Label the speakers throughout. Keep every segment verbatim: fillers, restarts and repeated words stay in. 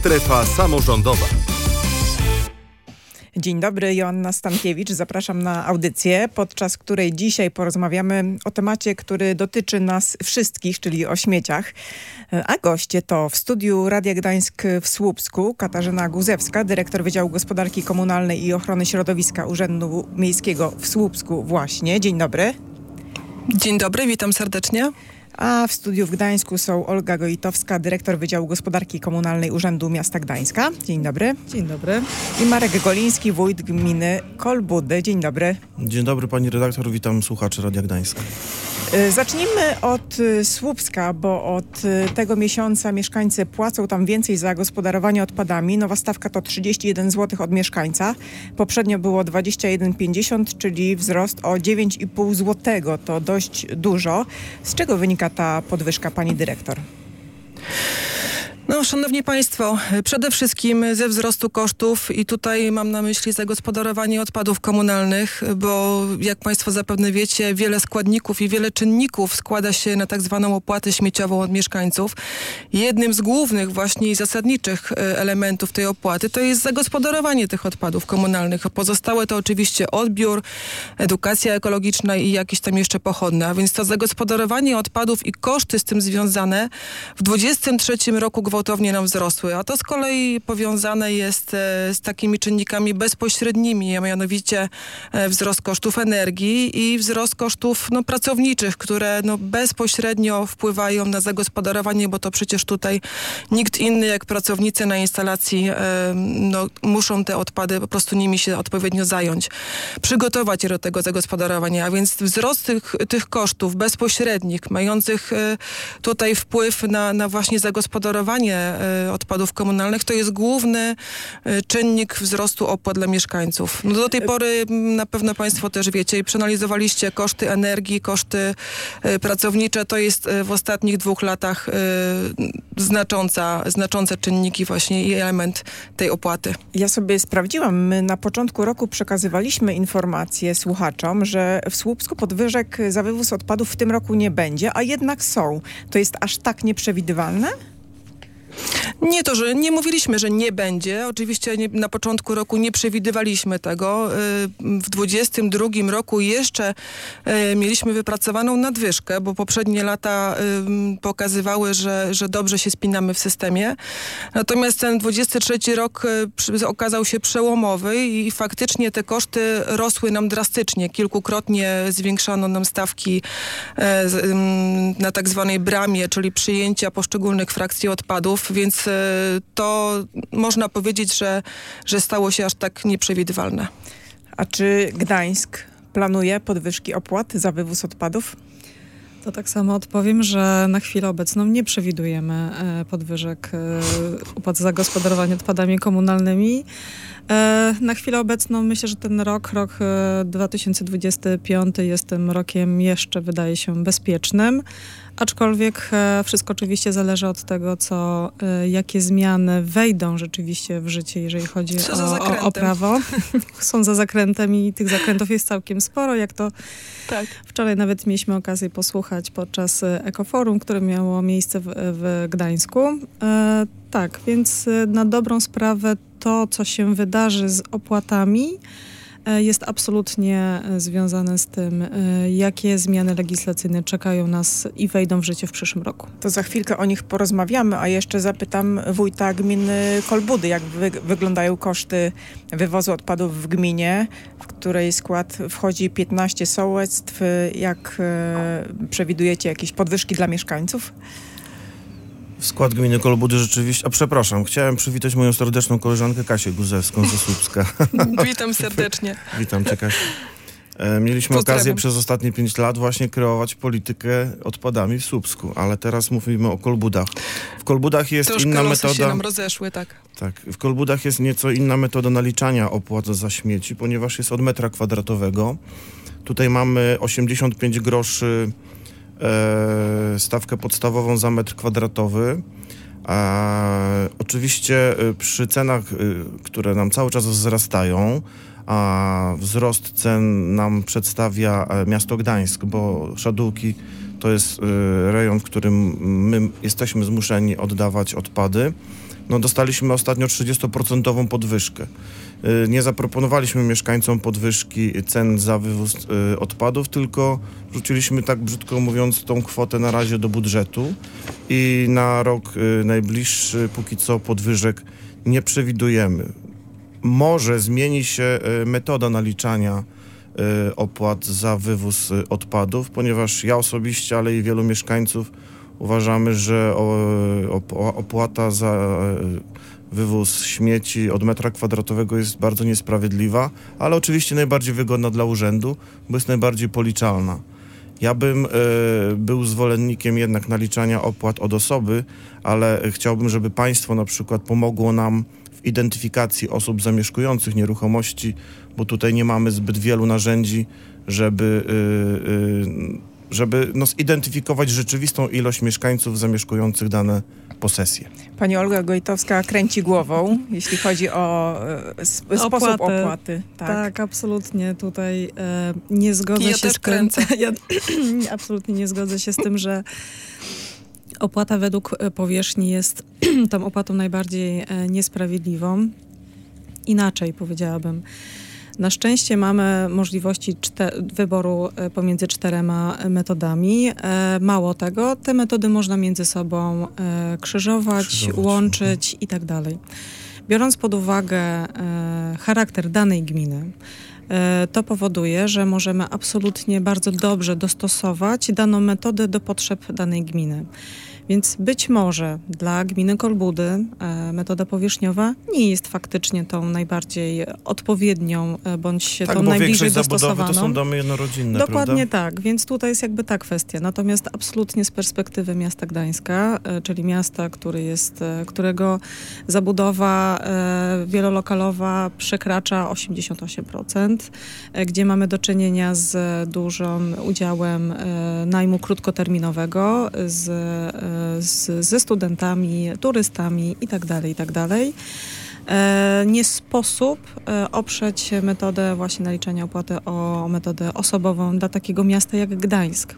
Speaker 1: Strefa samorządowa.
Speaker 2: Dzień dobry, Joanna Stankiewicz. Zapraszam na audycję, podczas której dzisiaj porozmawiamy o temacie, który dotyczy nas wszystkich, czyli o śmieciach. A goście to w studiu Radia Gdańsk w Słupsku Katarzyna Guzewska, dyrektor Wydziału Gospodarki Komunalnej i Ochrony Środowiska Urzędu Miejskiego w Słupsku właśnie. Dzień dobry.
Speaker 3: Dzień dobry, witam serdecznie.
Speaker 2: A w studiu w Gdańsku są Olga Gojitowska, dyrektor Wydziału Gospodarki Komunalnej Urzędu Miasta Gdańska. Dzień dobry.
Speaker 4: Dzień dobry.
Speaker 2: I Marek Goliński, wójt gminy Kolbudy. Dzień dobry.
Speaker 5: Dzień dobry pani redaktor, witam słuchaczy Radia Gdańska.
Speaker 2: Zacznijmy od Słupska, bo od tego miesiąca mieszkańcy płacą tam więcej za gospodarowanie odpadami. Nowa stawka to trzydzieści jeden złotych od mieszkańca. Poprzednio było dwadzieścia jeden pięćdziesiąt, czyli wzrost o dziewięć i pół złotego. To dość dużo. Z czego wynika ta podwyżka, pani dyrektor?
Speaker 3: No, szanowni państwo, przede wszystkim ze wzrostu kosztów i tutaj mam na myśli zagospodarowanie odpadów komunalnych, bo jak państwo zapewne wiecie, wiele składników i wiele czynników składa się na tak zwaną opłatę śmieciową od mieszkańców. Jednym z głównych właśnie i zasadniczych elementów tej opłaty to jest zagospodarowanie tych odpadów komunalnych. Pozostałe to oczywiście odbiór, edukacja ekologiczna i jakieś tam jeszcze pochodne. A więc to zagospodarowanie odpadów i koszty z tym związane w dwudziestym trzecim roku gwałtownie nam wzrosły, a to z kolei powiązane jest z takimi czynnikami bezpośrednimi, a mianowicie wzrost kosztów energii i wzrost kosztów no, pracowniczych, które no, bezpośrednio wpływają na zagospodarowanie, bo to przecież tutaj nikt inny jak pracownicy na instalacji no, muszą te odpady po prostu nimi się odpowiednio zająć, przygotować je do tego zagospodarowania, a więc wzrost tych, tych kosztów bezpośrednich, mających tutaj wpływ na, na właśnie zagospodarowanie odpadów komunalnych, to jest główny czynnik wzrostu opłat dla mieszkańców. No do tej pory na pewno państwo też wiecie i przeanalizowaliście koszty energii, koszty pracownicze. To jest w ostatnich dwóch latach znacząca, znaczące czynniki właśnie i element tej opłaty.
Speaker 2: Ja sobie sprawdziłam. My na początku roku przekazywaliśmy informacje słuchaczom, że w Słupsku podwyżek za wywóz odpadów w tym roku nie będzie, a jednak są. To jest aż tak nieprzewidywalne?
Speaker 3: Nie to, że nie mówiliśmy, że nie będzie. Oczywiście nie, na początku roku nie przewidywaliśmy tego. W dwudziestym drugim roku jeszcze mieliśmy wypracowaną nadwyżkę, bo poprzednie lata pokazywały, że, że dobrze się spinamy w systemie. Natomiast ten dwudziesty trzeci rok okazał się przełomowy i faktycznie te koszty rosły nam drastycznie. Kilkukrotnie zwiększano nam stawki na tak zwanej bramie, czyli przyjęcia poszczególnych frakcji odpadów, więc to można powiedzieć, że, że stało się aż tak nieprzewidywalne.
Speaker 2: A czy Gdańsk planuje podwyżki opłat za wywóz odpadów?
Speaker 4: To tak samo odpowiem, że na chwilę obecną nie przewidujemy podwyżek opłat za gospodarowanie odpadami komunalnymi. Na chwilę obecną myślę, że ten rok, rok dwa tysiące dwudziesty piąty jest tym rokiem jeszcze, wydaje się, bezpiecznym. Aczkolwiek wszystko oczywiście zależy od tego, co, jakie zmiany wejdą rzeczywiście w życie, jeżeli chodzi o, o, o prawo. Są za zakrętem i tych zakrętów jest całkiem sporo. Jak to tak. Wczoraj nawet mieliśmy okazję posłuchać podczas Ekoforum, które miało miejsce w, w Gdańsku. E, tak, więc na dobrą sprawę to, co się wydarzy z opłatami, jest absolutnie związane z tym, jakie zmiany legislacyjne czekają nas i wejdą w życie w przyszłym roku.
Speaker 2: To za chwilkę o nich porozmawiamy, a jeszcze zapytam wójta gminy Kolbudy, jak wy- wyglądają koszty wywozu odpadów w gminie, w której skład wchodzi piętnaście sołectw. Jak e, przewidujecie jakieś podwyżki dla mieszkańców?
Speaker 5: W skład gminy Kolbudy rzeczywiście... A przepraszam, chciałem przywitać moją serdeczną koleżankę Kasię Guzewską ze Słupska.
Speaker 3: Witam serdecznie.
Speaker 5: Witam cię, Kasiu. E, mieliśmy
Speaker 3: Pozdrawiam.
Speaker 5: okazję przez ostatnie pięć lat właśnie kreować politykę odpadami w Słupsku, ale teraz mówimy o Kolbudach. W Kolbudach jest
Speaker 3: Troszkę
Speaker 5: inna
Speaker 3: losy
Speaker 5: metoda...
Speaker 3: się nam rozeszły, tak.
Speaker 5: Tak, w Kolbudach jest nieco inna metoda naliczania opłat za śmieci, ponieważ jest od metra kwadratowego. Tutaj mamy osiemdziesiąt pięć groszy e, stawkę podstawową za metr kwadratowy. E, oczywiście e, przy cenach, e, które nam cały czas wzrastają, a wzrost cen nam przedstawia e, miasto Gdańsk, bo szadółki to jest rejon, w którym my jesteśmy zmuszeni oddawać odpady. No dostaliśmy ostatnio trzydziestoprocentową podwyżkę. Nie zaproponowaliśmy mieszkańcom podwyżki cen za wywóz odpadów, tylko wrzuciliśmy, tak brzydko mówiąc, tą kwotę na razie do budżetu i na rok najbliższy póki co podwyżek nie przewidujemy. Może zmieni się metoda naliczania opłat za wywóz odpadów, ponieważ ja osobiście, ale i wielu mieszkańców uważamy, że opłata za wywóz śmieci od metra kwadratowego jest bardzo niesprawiedliwa, ale oczywiście najbardziej wygodna dla urzędu, bo jest najbardziej policzalna. Ja bym y, był zwolennikiem jednak naliczania opłat od osoby, ale chciałbym, żeby państwo na przykład pomogło nam w identyfikacji osób zamieszkujących nieruchomości, bo tutaj nie mamy zbyt wielu narzędzi, żeby, y, y, żeby no, zidentyfikować rzeczywistą ilość mieszkańców zamieszkujących dane posesje.
Speaker 2: Pani Olga Gojtowska kręci głową, jeśli chodzi o e, sp- sposób
Speaker 4: Opłaty.
Speaker 2: opłaty.
Speaker 4: Tak,
Speaker 2: Tak.
Speaker 4: absolutnie tutaj e, nie zgodzę
Speaker 3: Ja
Speaker 4: się
Speaker 3: też
Speaker 4: z tym.
Speaker 3: kręcę.
Speaker 4: Ja absolutnie nie zgodzę się z tym, że opłata według e, powierzchni jest tą opłatą najbardziej e, niesprawiedliwą. Inaczej powiedziałabym. Na szczęście mamy możliwości czte- wyboru e, pomiędzy czterema metodami. E, mało tego, te metody można między sobą e, krzyżować,
Speaker 5: Krzyżować.
Speaker 4: łączyć i tak dalej. Biorąc pod uwagę e, charakter danej gminy, e, to powoduje, że możemy absolutnie bardzo dobrze dostosować daną metodę do potrzeb danej gminy. Więc być może dla gminy Kolbudy e, metoda powierzchniowa nie jest faktycznie tą najbardziej odpowiednią, e, bądź
Speaker 5: Tak,
Speaker 4: tą
Speaker 5: bo
Speaker 4: najbliżej
Speaker 5: większość zabudowy
Speaker 4: dostosowaną.
Speaker 5: to są domy jednorodzinne,
Speaker 4: Dokładnie
Speaker 5: prawda?
Speaker 4: tak, więc tutaj jest jakby ta kwestia. Natomiast absolutnie z perspektywy miasta Gdańska, e, czyli miasta, który jest, e, którego zabudowa e, wielolokalowa przekracza osiemdziesiąt osiem procent, e, gdzie mamy do czynienia z dużym udziałem e, najmu krótkoterminowego, z, e, z, ze studentami, turystami itd., itd. E, nie sposób e, oprzeć metodę właśnie naliczania opłaty o metodę osobową dla takiego miasta jak Gdańsk.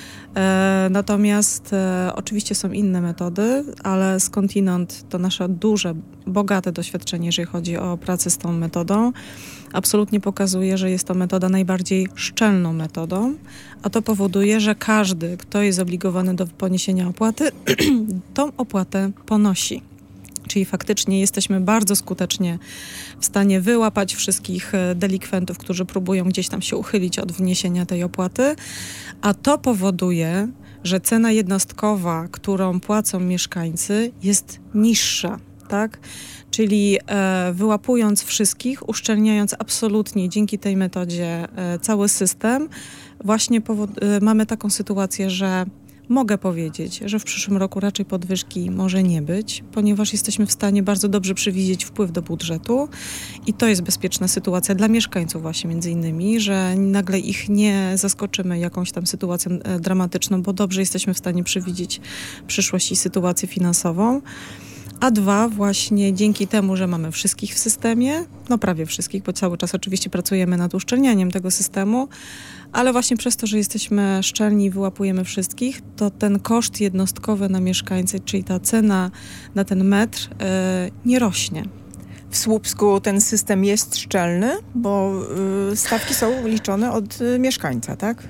Speaker 4: E, natomiast e, oczywiście są inne metody, ale skądinąd to nasze duże, bogate doświadczenie, jeżeli chodzi o pracę z tą metodą, absolutnie pokazuje, że jest to metoda najbardziej szczelną metodą, a to powoduje, że każdy, kto jest zobligowany do poniesienia opłaty, tą opłatę ponosi. Czyli faktycznie jesteśmy bardzo skutecznie w stanie wyłapać wszystkich delikwentów, którzy próbują gdzieś tam się uchylić od wniesienia tej opłaty, a to powoduje, że cena jednostkowa, którą płacą mieszkańcy, jest niższa, tak? Czyli e, wyłapując wszystkich, uszczelniając absolutnie dzięki tej metodzie e, cały system, właśnie powod- e, mamy taką sytuację, że mogę powiedzieć, że w przyszłym roku raczej podwyżki może nie być, ponieważ jesteśmy w stanie bardzo dobrze przewidzieć wpływ do budżetu i to jest bezpieczna sytuacja dla mieszkańców właśnie między innymi, że nagle ich nie zaskoczymy jakąś tam sytuacją e, dramatyczną, bo dobrze jesteśmy w stanie przewidzieć przyszłość i sytuację finansową. A dwa, właśnie dzięki temu, że mamy wszystkich w systemie, no prawie wszystkich, bo cały czas oczywiście pracujemy nad uszczelnianiem tego systemu, ale właśnie przez to, że jesteśmy szczelni i wyłapujemy wszystkich, to ten koszt jednostkowy na mieszkańcę, czyli ta cena na ten metr yy, nie rośnie.
Speaker 2: W Słupsku ten system jest szczelny, bo y, stawki są liczone od y, mieszkańca, tak?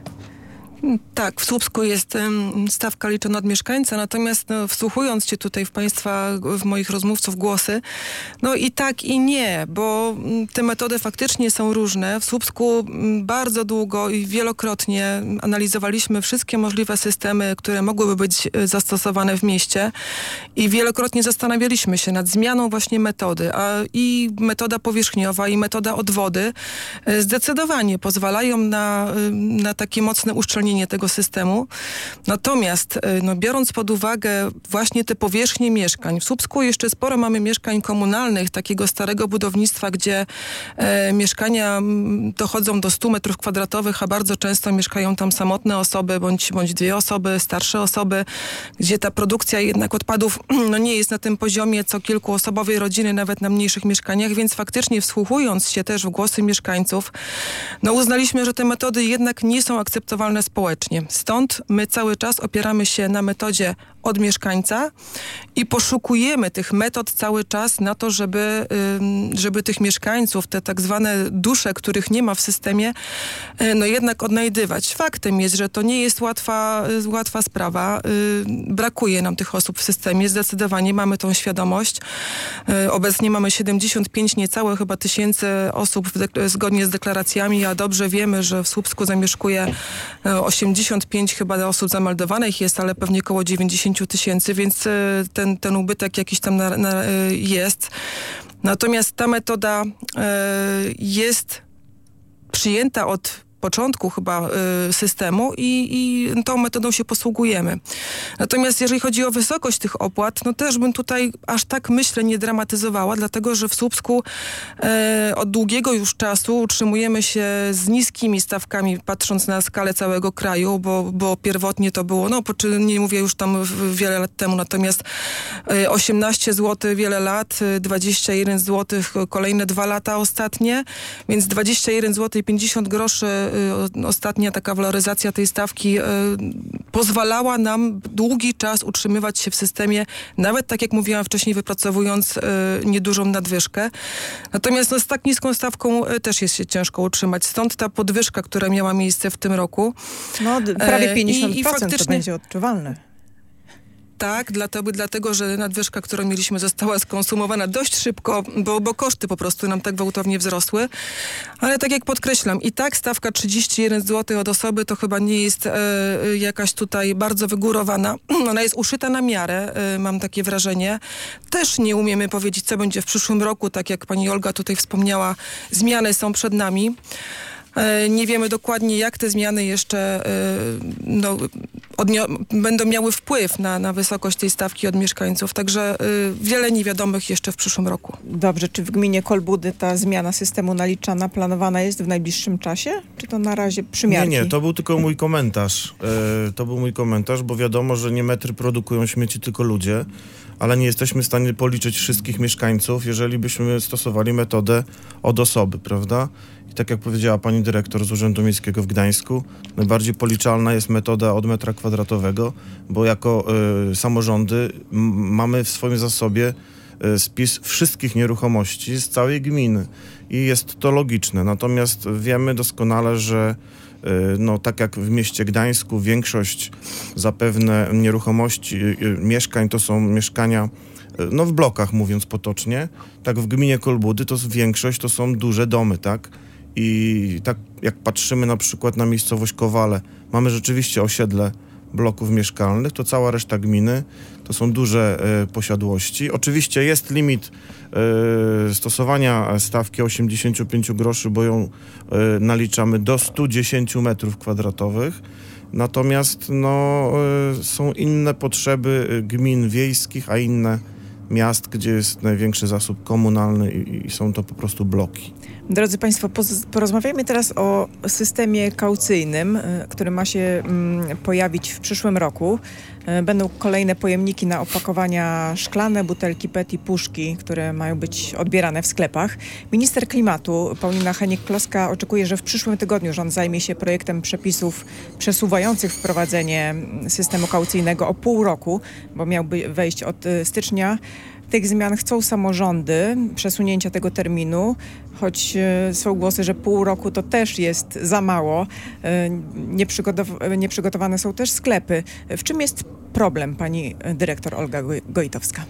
Speaker 3: Tak, w Słupsku jest um, stawka liczona od mieszkańca, natomiast no, wsłuchując się tutaj w państwa, w moich rozmówców głosy, no i tak i nie, bo m, te metody faktycznie są różne. W Słupsku m, bardzo długo i wielokrotnie analizowaliśmy wszystkie możliwe systemy, które mogłyby być e, zastosowane w mieście i wielokrotnie zastanawialiśmy się nad zmianą właśnie metody, a i metoda powierzchniowa i metoda odwody e, zdecydowanie pozwalają na, e, na takie mocne uszczelnienie tego systemu. Natomiast no, biorąc pod uwagę właśnie te powierzchnie mieszkań, w Słupsku jeszcze sporo mamy mieszkań komunalnych, takiego starego budownictwa, gdzie e, mieszkania m, dochodzą do stu metrów kwadratowych, a bardzo często mieszkają tam samotne osoby, bądź, bądź dwie osoby, starsze osoby, gdzie ta produkcja jednak odpadów no, nie jest na tym poziomie co kilkuosobowej rodziny, nawet na mniejszych mieszkaniach, więc faktycznie wsłuchując się też w głosy mieszkańców, no uznaliśmy, że te metody jednak nie są akceptowalne z społecznie. Stąd my cały czas opieramy się na metodzie od mieszkańca i poszukujemy tych metod cały czas na to, żeby, żeby tych mieszkańców, te tak zwane dusze, których nie ma w systemie, no jednak odnajdywać. Faktem jest, że to nie jest łatwa, łatwa sprawa. Brakuje nam tych osób w systemie. Zdecydowanie mamy tą świadomość. Obecnie mamy siedemdziesiąt pięć niecałe chyba tysięcy osób w, zgodnie z deklaracjami, a dobrze wiemy, że w Słupsku zamieszkuje osiemdziesiąt pięć chyba osób zameldowanych jest, ale pewnie około dziewięćdziesiąt tysięcy, więc ten, ten ubytek jakiś tam na, na, jest. Natomiast ta metoda jest przyjęta od początku chyba y, systemu i, i tą metodą się posługujemy. Natomiast jeżeli chodzi o wysokość tych opłat, no też bym tutaj aż tak, myślę, nie dramatyzowała, dlatego że w Słupsku y, od długiego już czasu utrzymujemy się z niskimi stawkami, patrząc na skalę całego kraju, bo, bo pierwotnie to było, no nie mówię już tam wiele lat temu, natomiast y, osiemnaście złotych wiele lat, dwadzieścia jeden złotych kolejne dwa lata ostatnie, więc dwadzieścia jeden złotych i pięćdziesiąt groszy ostatnia taka waloryzacja tej stawki y, pozwalała nam długi czas utrzymywać się w systemie, nawet tak jak mówiłam wcześniej, wypracowując y, niedużą nadwyżkę. Natomiast no, z tak niską stawką y, też jest się ciężko utrzymać. Stąd ta podwyżka, która miała miejsce w tym roku.
Speaker 2: No prawie pięćdziesiąt procent
Speaker 3: I, i faktycznie
Speaker 2: to będzie odczuwalne.
Speaker 3: Tak, dlatego, dlatego, że nadwyżka, którą mieliśmy, została skonsumowana dość szybko, bo, bo koszty po prostu nam tak gwałtownie wzrosły. Ale tak jak podkreślam, i tak stawka trzydzieści jeden złotych od osoby to chyba nie jest e, jakaś tutaj bardzo wygórowana. Ona jest uszyta na miarę, e, mam takie wrażenie. Też nie umiemy powiedzieć, co będzie w przyszłym roku, tak jak pani Olga tutaj wspomniała, zmiany są przed nami. Nie wiemy dokładnie, jak te zmiany jeszcze no, odnio- będą miały wpływ na, na wysokość tej stawki od mieszkańców. Także y, wiele niewiadomych jeszcze w przyszłym roku.
Speaker 2: Dobrze, czy w gminie Kolbudy ta zmiana systemu naliczana planowana jest w najbliższym czasie? Czy to na razie przymiarki?
Speaker 5: Nie, nie, to był tylko mój komentarz. E, to był mój komentarz, bo wiadomo, że nie metry produkują śmieci, tylko ludzie, ale nie jesteśmy w stanie policzyć wszystkich mieszkańców, jeżeli byśmy stosowali metodę od osoby, prawda? I tak jak powiedziała pani dyrektor z Urzędu Miejskiego w Gdańsku, najbardziej policzalna jest metoda od metra kwadratowego, bo jako y, samorządy m- mamy w swoim zasobie y, spis wszystkich nieruchomości z całej gminy i jest to logiczne. Natomiast wiemy doskonale, że y, no, tak jak w mieście Gdańsku większość zapewne nieruchomości, y, y, mieszkań to są mieszkania no w blokach, mówiąc potocznie, tak w gminie Kolbudy to większość to są duże domy, tak? I tak jak patrzymy na przykład na miejscowość Kowale, mamy rzeczywiście osiedle bloków mieszkalnych, to cała reszta gminy to są duże y, posiadłości. Oczywiście jest limit y, stosowania stawki osiemdziesiąt pięć groszy, bo ją y, naliczamy do sto dziesięć metrów kwadratowych. Natomiast no, y, są inne potrzeby gmin wiejskich, a inne miast, gdzie jest największy zasób komunalny i, i są to po prostu bloki.
Speaker 2: Drodzy Państwo, poz- porozmawiajmy teraz o systemie kaucyjnym, y, który ma się y, pojawić w przyszłym roku. Y, będą kolejne pojemniki na opakowania szklane, butelki P E T i puszki, które mają być odbierane w sklepach. Minister klimatu Paulina Hennig-Kloska oczekuje, że w przyszłym tygodniu rząd zajmie się projektem przepisów przesuwających wprowadzenie systemu kaucyjnego o pół roku, bo miałby wejść od y, stycznia. Tych zmian chcą samorządy, przesunięcia tego terminu, choć y, są głosy, że pół roku to też jest za mało. Y, nieprzygotow- nieprzygotowane są też sklepy. W czym jest problem, pani dyrektor Olga Gojtowska?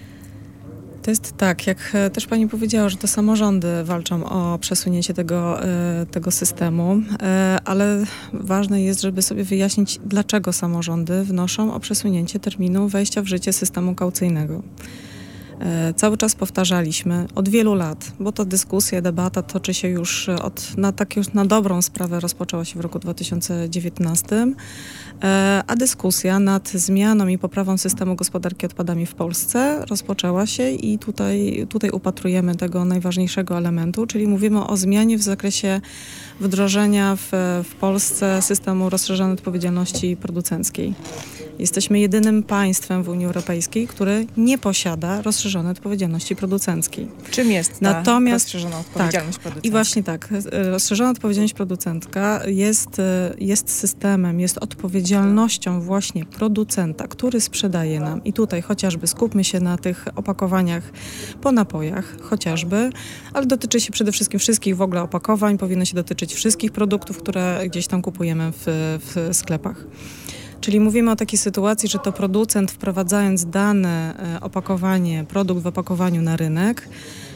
Speaker 4: To jest tak, jak też pani powiedziała, że to samorządy walczą o przesunięcie tego, tego systemu, ale ważne jest, żeby sobie wyjaśnić, dlaczego samorządy wnoszą o przesunięcie terminu wejścia w życie systemu kaucyjnego. Cały czas powtarzaliśmy od wielu lat, bo to dyskusja, debata toczy się już od, na tak już na dobrą sprawę rozpoczęła się w roku dwa tysiące dziewiętnastym, a dyskusja nad zmianą i poprawą systemu gospodarki odpadami w Polsce rozpoczęła się i tutaj, tutaj upatrujemy tego najważniejszego elementu, czyli mówimy o zmianie w zakresie wdrożenia w, w Polsce systemu rozszerzonej odpowiedzialności producenckiej. Jesteśmy jedynym państwem w Unii Europejskiej, które nie posiada rozszerzonej odpowiedzialności producenckiej.
Speaker 2: Czym jest ta
Speaker 4: Natomiast,
Speaker 2: rozszerzona odpowiedzialność
Speaker 4: tak,
Speaker 2: producencka?
Speaker 4: I właśnie tak, rozszerzona odpowiedzialność producencka jest, jest systemem, jest odpowiedzialnością właśnie producenta, który sprzedaje nam. I tutaj chociażby skupmy się na tych opakowaniach po napojach, chociażby, ale dotyczy się przede wszystkim wszystkich w ogóle opakowań, powinno się dotyczyć wszystkich produktów, które gdzieś tam kupujemy w, w sklepach. Czyli mówimy o takiej sytuacji, że to producent, wprowadzając dane opakowanie, produkt w opakowaniu na rynek,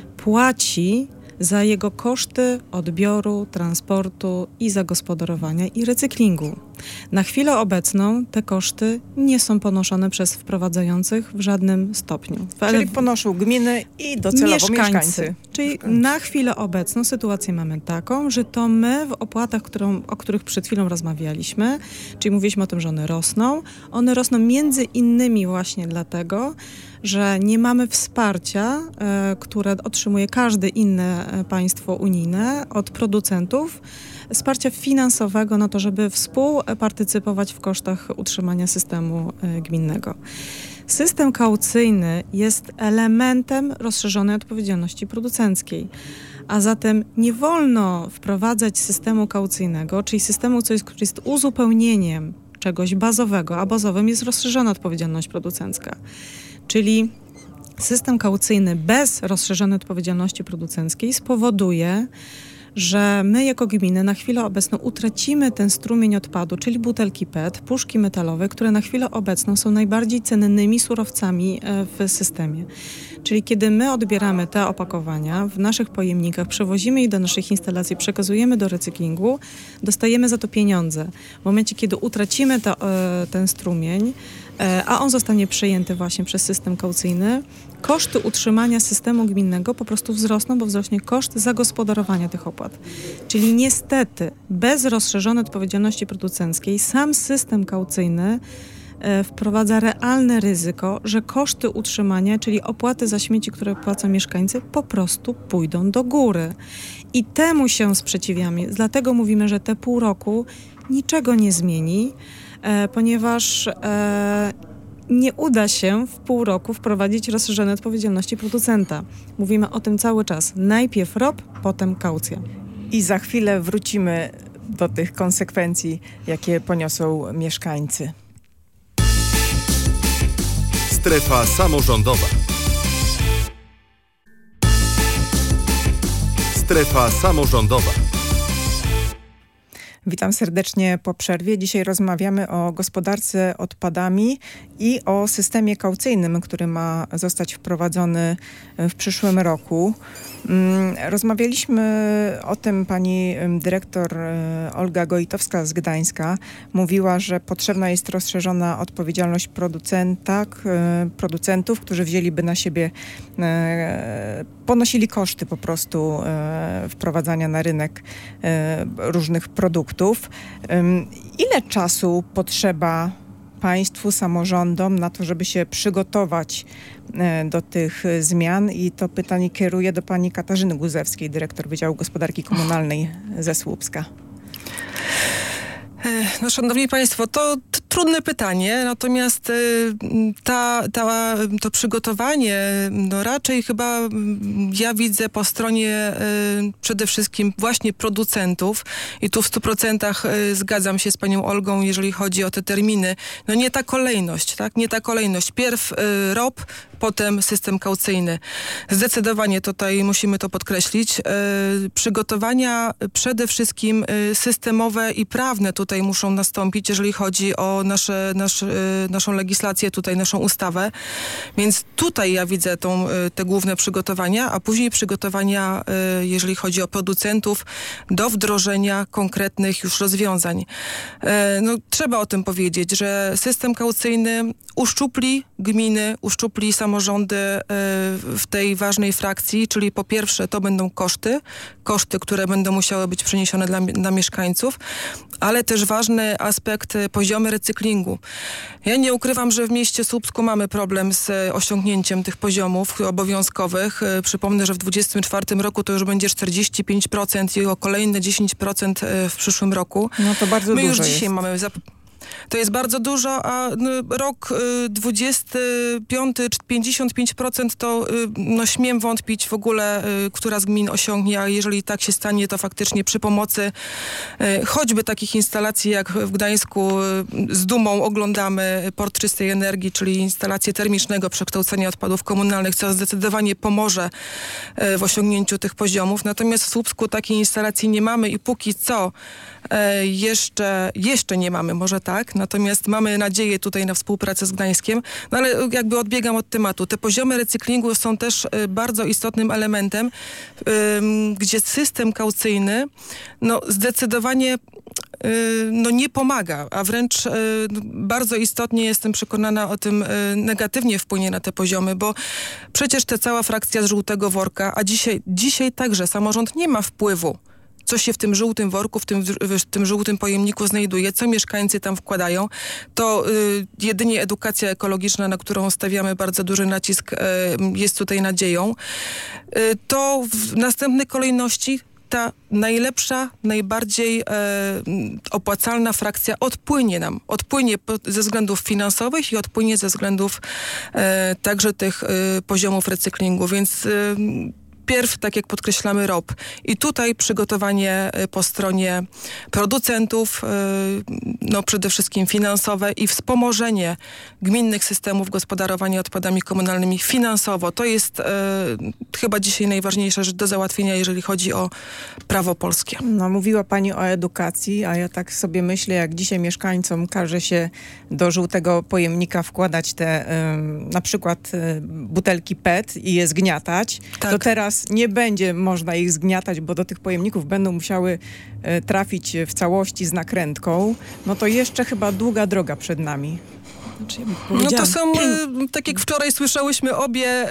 Speaker 4: płaci za jego koszty odbioru, transportu i zagospodarowania i recyklingu. Na chwilę obecną te koszty nie są ponoszone przez wprowadzających w żadnym stopniu.
Speaker 2: Czyli ponoszą gminy i docelowo mieszkańcy.
Speaker 4: mieszkańcy. Czyli mieszkańcy. Na chwilę obecną sytuację mamy taką, że to my w opłatach, którą, o których przed chwilą rozmawialiśmy, czyli mówiliśmy o tym, że one rosną, one rosną między innymi właśnie dlatego, że nie mamy wsparcia, e, które otrzymuje każde inne państwo unijne od producentów, wsparcia finansowego na to, żeby współpartycypować w kosztach utrzymania systemu e, gminnego. System kaucyjny jest elementem rozszerzonej odpowiedzialności producenckiej, a zatem nie wolno wprowadzać systemu kaucyjnego, czyli systemu, co jest, który jest uzupełnieniem czegoś bazowego, a bazowym jest rozszerzona odpowiedzialność producencka. Czyli system kaucyjny bez rozszerzonej odpowiedzialności producenckiej spowoduje, że my jako gminy na chwilę obecną utracimy ten strumień odpadu, czyli butelki P E T, puszki metalowe, które na chwilę obecną są najbardziej cennymi surowcami w systemie. Czyli kiedy my odbieramy te opakowania w naszych pojemnikach, przewozimy je do naszych instalacji, przekazujemy do recyklingu, dostajemy za to pieniądze. W momencie, kiedy utracimy to, ten strumień, a on zostanie przejęty właśnie przez system kaucyjny, koszty utrzymania systemu gminnego po prostu wzrosną, bo wzrośnie koszt zagospodarowania tych opłat. Czyli niestety bez rozszerzonej odpowiedzialności producenckiej sam system kaucyjny e, wprowadza realne ryzyko, że koszty utrzymania, czyli opłaty za śmieci, które płacą mieszkańcy, po prostu pójdą do góry. I temu się sprzeciwiamy. Dlatego mówimy, że te pół roku niczego nie zmieni, e, ponieważ e, nie uda się w pół roku wprowadzić rozszerzonej odpowiedzialności producenta. Mówimy o tym cały czas. Najpierw R O P, potem kaucja.
Speaker 2: I za chwilę wrócimy do tych konsekwencji, jakie poniosą mieszkańcy.
Speaker 1: Strefa samorządowa. Strefa samorządowa.
Speaker 2: Witam serdecznie po przerwie. Dzisiaj rozmawiamy o gospodarce odpadami i o systemie kaucyjnym, który ma zostać wprowadzony w przyszłym roku. Rozmawialiśmy o tym, pani dyrektor Olga Gojitowska z Gdańska mówiła, że potrzebna jest rozszerzona odpowiedzialność producenta, producentów, którzy wzięliby na siebie, ponosili koszty po prostu wprowadzania na rynek różnych produktów. Ile czasu potrzeba państwu, samorządom na to, żeby się przygotować do tych zmian? I to pytanie kieruję do pani Katarzyny Guzewskiej, dyrektor Wydziału Gospodarki Komunalnej ze Słupska.
Speaker 3: No, szanowni państwo, to t- trudne pytanie, natomiast y, ta, ta, to przygotowanie no raczej chyba y, ja widzę po stronie y, przede wszystkim właśnie producentów i tu w stu procentach y, zgadzam się z panią Olgą, jeżeli chodzi o te terminy. No nie ta kolejność, tak? Nie ta kolejność. Pierw y, R O P, potem system kaucyjny. Zdecydowanie tutaj musimy to podkreślić. Y, przygotowania przede wszystkim y, systemowe i prawne tutaj Tutaj muszą nastąpić, jeżeli chodzi o nasze, nasz, naszą legislację, tutaj naszą ustawę. Więc tutaj ja widzę tą, te główne przygotowania, a później przygotowania, jeżeli chodzi o producentów, do wdrożenia konkretnych już rozwiązań. No, trzeba o tym powiedzieć, że system kaucyjny uszczupli gminy, uszczupli samorządy w tej ważnej frakcji, czyli po pierwsze to będą koszty, koszty, które będą musiały być przeniesione dla, dla mieszkańców, ale też ważny aspekt poziomy recyklingu. Ja nie ukrywam, że w mieście Słupsku mamy problem z osiągnięciem tych poziomów obowiązkowych. Przypomnę, że w dwudziestym czwartym roku to już będzie czterdzieści pięć procent i o kolejne dziesięć procent w przyszłym roku.
Speaker 2: No to bardzo
Speaker 3: My
Speaker 2: dużo
Speaker 3: już dzisiaj
Speaker 2: jest.
Speaker 3: mamy... Zap- To jest bardzo dużo, a no, rok y, dwudziesty piąty, pięćdziesiąt pięć procent to y, no, śmiem wątpić w ogóle, y, która z gmin osiągnie, a jeżeli tak się stanie, to faktycznie przy pomocy y, choćby takich instalacji jak w Gdańsku y, z dumą oglądamy Port Czystej Energii, czyli instalację termicznego przekształcenia odpadów komunalnych, co zdecydowanie pomoże y, w osiągnięciu tych poziomów. Natomiast w Słupsku takiej instalacji nie mamy i póki co y, jeszcze, jeszcze nie mamy, może tak, natomiast mamy nadzieję tutaj na współpracę z Gdańskiem, no ale jakby odbiegam od tematu. Te poziomy recyklingu są też y, bardzo istotnym elementem, y, gdzie system kaucyjny no, zdecydowanie y, no, nie pomaga, a wręcz y, bardzo istotnie, jestem przekonana o tym, y, negatywnie wpłynie na te poziomy, bo przecież ta cała frakcja z żółtego worka, a dzisiaj, dzisiaj także samorząd nie ma wpływu, co się w tym żółtym worku, w tym, w tym żółtym pojemniku znajduje, co mieszkańcy tam wkładają, to y, jedynie edukacja ekologiczna, na którą stawiamy bardzo duży nacisk, y, jest tutaj nadzieją. Y, to w następnej kolejności ta najlepsza, najbardziej e, opłacalna frakcja odpłynie nam. Odpłynie po, ze względów finansowych i odpłynie ze względów e, także tych e, poziomów recyklingu, więc e, Pierw, tak jak podkreślamy, R O P. I tutaj przygotowanie po stronie producentów, no przede wszystkim finansowe i wspomożenie gminnych systemów gospodarowania odpadami komunalnymi finansowo. To jest e, chyba dzisiaj najważniejsza rzecz do załatwienia, jeżeli chodzi o prawo polskie.
Speaker 2: No, mówiła Pani o edukacji, a ja tak sobie myślę, jak dzisiaj mieszkańcom każe się do żółtego pojemnika wkładać te y, na przykład y, butelki P E T i je zgniatać,
Speaker 3: tak.
Speaker 2: To teraz nie będzie można ich zgniatać, bo do tych pojemników będą musiały y, trafić w całości z nakrętką. No to jeszcze chyba długa droga przed nami.
Speaker 3: Znaczy, no to są, tak jak wczoraj słyszałyśmy obie,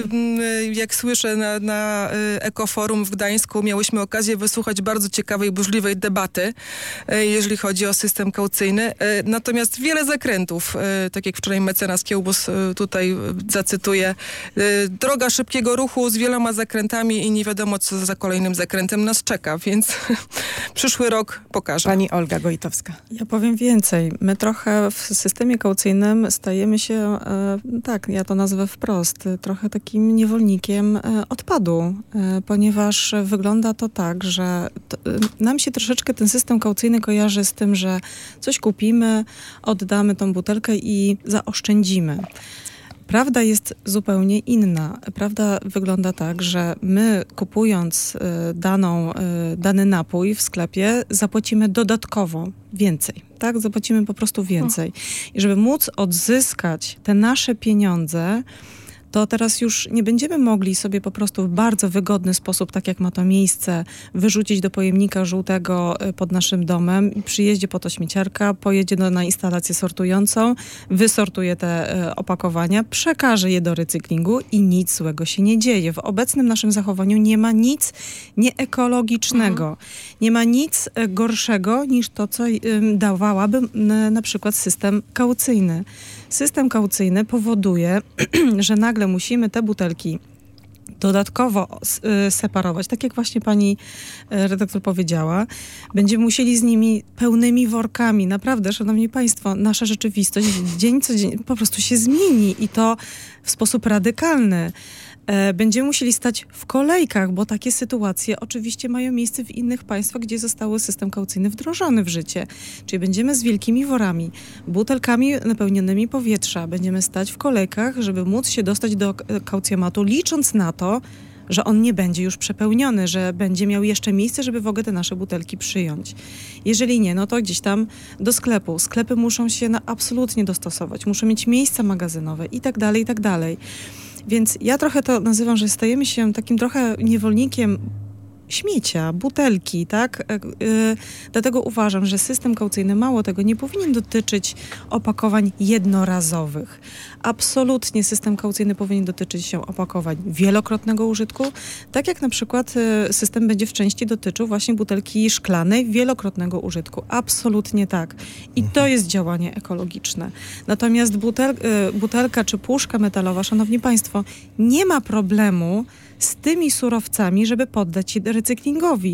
Speaker 3: jak słyszę na, na Ekoforum w Gdańsku, miałyśmy okazję wysłuchać bardzo ciekawej, burzliwej debaty, jeżeli chodzi o system kaucyjny. Natomiast wiele zakrętów, tak jak wczoraj mecenas Kiełbus tutaj zacytuję, droga szybkiego ruchu z wieloma zakrętami i nie wiadomo, co za kolejnym zakrętem nas czeka, więc przyszły rok pokaże.
Speaker 2: Pani Olga Gojtowska.
Speaker 4: Ja powiem więcej. My trochę w systemie kaucyjnym stajemy się, e, tak, ja to nazwę wprost, trochę takim niewolnikiem e, odpadu, e, ponieważ wygląda to tak, że to, e, nam się troszeczkę ten system kaucyjny kojarzy z tym, że coś kupimy, oddamy tą butelkę i zaoszczędzimy. Prawda jest zupełnie inna. Prawda wygląda tak, że my kupując y, daną, y, dany napój w sklepie zapłacimy dodatkowo więcej. Tak? Zapłacimy po prostu więcej. I żeby móc odzyskać te nasze pieniądze, to teraz już nie będziemy mogli sobie po prostu w bardzo wygodny sposób, tak jak ma to miejsce, wyrzucić do pojemnika żółtego pod naszym domem. Przyjeździe po to śmieciarka, pojedzie do, na instalację sortującą, wysortuje te e, opakowania, przekaże je do recyklingu i nic złego się nie dzieje. W obecnym naszym zachowaniu nie ma nic nieekologicznego. Mhm. Nie ma nic e, gorszego niż to, co e, dawałaby e, na przykład system kaucyjny. System kaucyjny powoduje, że nagle musimy te butelki dodatkowo separować, tak jak właśnie pani redaktor powiedziała. Będziemy musieli z nimi pełnymi workami. Naprawdę, szanowni państwo, nasza rzeczywistość dzień co dzień po prostu się zmieni i to w sposób radykalny. Będziemy musieli stać w kolejkach, bo takie sytuacje oczywiście mają miejsce w innych państwach, gdzie został system kaucyjny wdrożony w życie. Czyli będziemy z wielkimi worami, butelkami napełnionymi powietrza. Będziemy stać w kolejkach, żeby móc się dostać do kaucjomatu, licząc na to, że on nie będzie już przepełniony, że będzie miał jeszcze miejsce, żeby w ogóle te nasze butelki przyjąć. Jeżeli nie, no to gdzieś tam do sklepu. Sklepy muszą się na absolutnie dostosować, muszą mieć miejsca magazynowe i tak dalej, i tak dalej. Więc ja trochę to nazywam, że stajemy się takim trochę niewolnikiem śmiecia, butelki, tak? Yy, dlatego uważam, że system kaucyjny, mało tego, nie powinien dotyczyć opakowań jednorazowych. Absolutnie system kaucyjny powinien dotyczyć się opakowań wielokrotnego użytku, tak jak na przykład yy, system będzie w części dotyczył właśnie butelki szklanej wielokrotnego użytku. Absolutnie tak. I to jest działanie ekologiczne. Natomiast butel, yy, butelka czy puszka metalowa, szanowni państwo, nie ma problemu z tymi surowcami, żeby poddać się recyklingowi.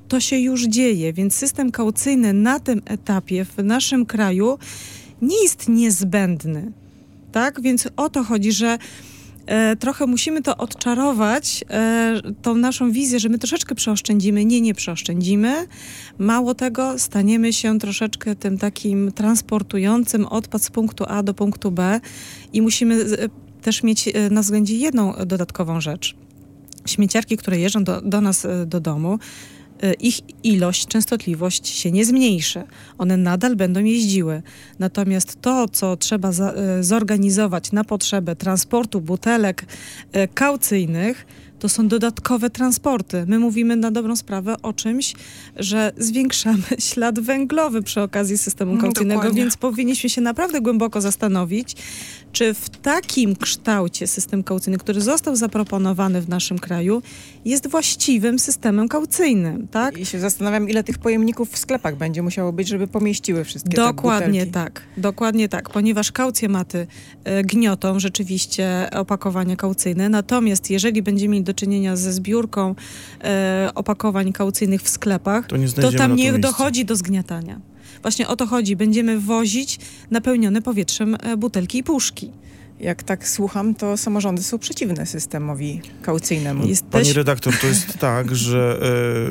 Speaker 4: to się już dzieje, więc system kaucyjny na tym etapie w naszym kraju nie jest niezbędny. Tak? Więc o to chodzi, że e, trochę musimy to odczarować, e, tą naszą wizję, że my troszeczkę przeoszczędzimy. Nie, nie przeoszczędzimy. Mało tego, staniemy się troszeczkę tym takim transportującym odpad z punktu A do punktu B i musimy z, też mieć na względzie jedną dodatkową rzecz. Śmieciarki, które jeżdżą do, do nas do domu, ich ilość, częstotliwość się nie zmniejszy. One nadal będą jeździły. Natomiast to, co trzeba za, zorganizować na potrzebę transportu butelek e, kaucyjnych, to są dodatkowe transporty. My mówimy na dobrą sprawę o czymś, że zwiększamy ślad węglowy przy okazji systemu kaucyjnego,
Speaker 3: Dokładnie.
Speaker 4: więc powinniśmy się naprawdę głęboko zastanowić, czy w takim kształcie system kaucyjny, który został zaproponowany w naszym kraju, jest właściwym systemem kaucyjnym, tak?
Speaker 2: I się zastanawiam, ile tych pojemników w sklepach będzie musiało być, żeby pomieściły wszystkie
Speaker 4: Dokładnie
Speaker 2: te butelki.
Speaker 4: tak, dokładnie tak, ponieważ kaucjematy e, gniotą rzeczywiście opakowania kaucyjne, natomiast jeżeli będziemy mieli do czynienia ze zbiórką e, opakowań kaucyjnych w sklepach,
Speaker 5: To nie
Speaker 4: to
Speaker 5: znajdziemy
Speaker 4: tam
Speaker 5: na to
Speaker 4: nie
Speaker 5: miejsca.
Speaker 4: dochodzi do zgniatania. Właśnie o to chodzi, będziemy wozić napełnione powietrzem e, butelki i puszki.
Speaker 2: Jak tak słucham, to samorządy są przeciwne systemowi kaucyjnemu.
Speaker 4: Jesteś...
Speaker 5: Pani redaktor, to jest tak, że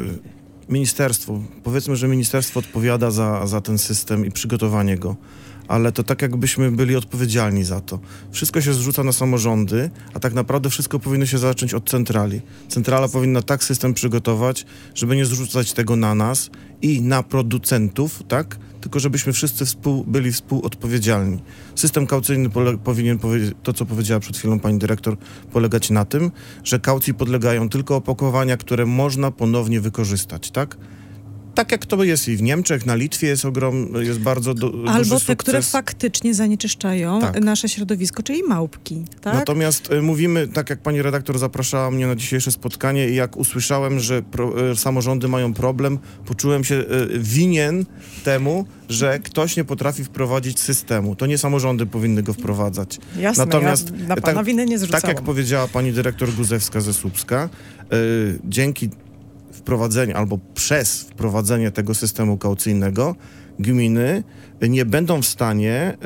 Speaker 5: e, ministerstwo, powiedzmy, że ministerstwo odpowiada za, za ten system i przygotowanie go, ale to tak jakbyśmy byli odpowiedzialni za to. Wszystko się zrzuca na samorządy, a tak naprawdę wszystko powinno się zacząć od centrali. Centrala powinna tak system przygotować, żeby nie zrzucać tego na nas i na producentów, tak? Tylko żebyśmy wszyscy współ, byli współodpowiedzialni. System kaucyjny pole, powinien, powie, to co powiedziała przed chwilą pani dyrektor, polegać na tym, że kaucji podlegają tylko opakowania, które można ponownie wykorzystać, tak? Tak jak to jest i w Niemczech, na Litwie jest ogrom, jest bardzo du, duży
Speaker 4: Albo te,
Speaker 5: sukces.
Speaker 4: które faktycznie zanieczyszczają
Speaker 5: Tak.
Speaker 4: nasze środowisko, czyli małpki, tak?
Speaker 5: Natomiast y, mówimy, tak jak pani redaktor zapraszała mnie na dzisiejsze spotkanie i jak usłyszałem, że pro, y, samorządy mają problem, poczułem się y, winien temu, że ktoś nie potrafi wprowadzić systemu. To nie samorządy powinny go wprowadzać.
Speaker 2: Jasne,
Speaker 5: Natomiast
Speaker 2: ja na pana
Speaker 5: tak,
Speaker 2: winy nie zrzucałam.
Speaker 5: tak jak powiedziała pani dyrektor Guzewska ze Słupska, y, dzięki wprowadzeniu albo przez wprowadzenie tego systemu kaucyjnego gminy nie będą w stanie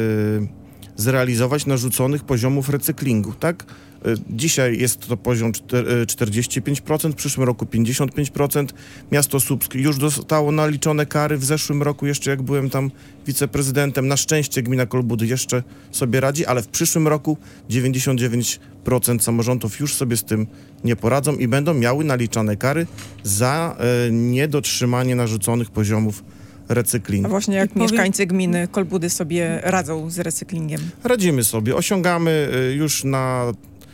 Speaker 5: y, zrealizować narzuconych poziomów recyklingu, tak? Y, dzisiaj jest to poziom czterdzieści pięć procent, w przyszłym roku pięćdziesiąt pięć procent. Miasto Słupsk już dostało naliczone kary w zeszłym roku, jeszcze jak byłem tam wiceprezydentem. Na szczęście gmina Kolbudy jeszcze sobie radzi, ale w przyszłym roku dziewięćdziesiąt dziewięć procent samorządów już sobie z tym nie poradzą i będą miały naliczane kary za y, niedotrzymanie narzuconych poziomów recyklingu.
Speaker 2: A właśnie jak
Speaker 4: I powiem-
Speaker 2: mieszkańcy gminy Kolbudy sobie radzą z recyklingiem?
Speaker 5: Radzimy sobie, osiągamy y, już na,